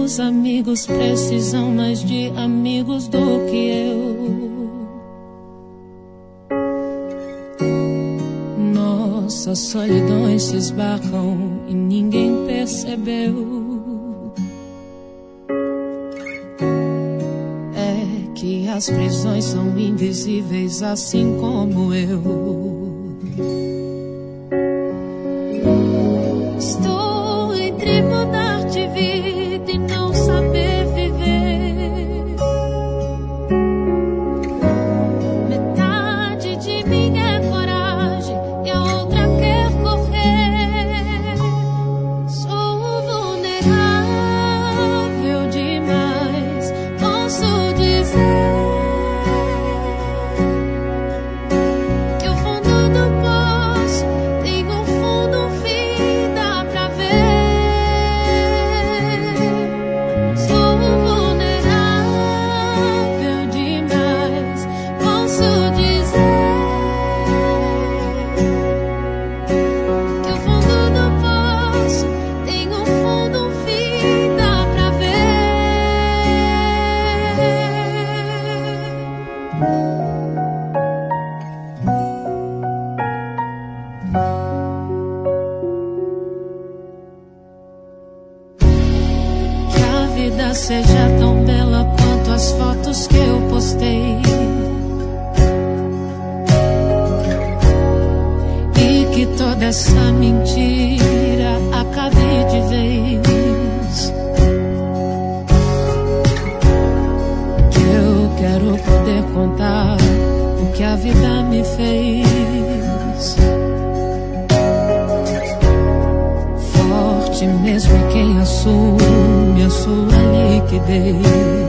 Meus amigos precisam mais de amigos do que eu. Nossas solidões se esbarram e ninguém percebeu. É que as prisões são invisíveis assim como eu. Estou entre mudar de vida e não saber viver. Metade de mim é coragem e a outra quer correr. Sou vulnerável demais, posso dizer que o fundo do poço tem um fundo, um fim, dá pra ver. Sou vulnerável demais, posso dizer que o fundo do poço tem um fundo, um fim, dá pra ver. Que a vida seja tão bela quanto as fotos que eu postei, e que toda essa mentira acabe de vez. Que eu quero poder contar o que a vida me fez. Forte mesmo é quem assume a sua liquidez.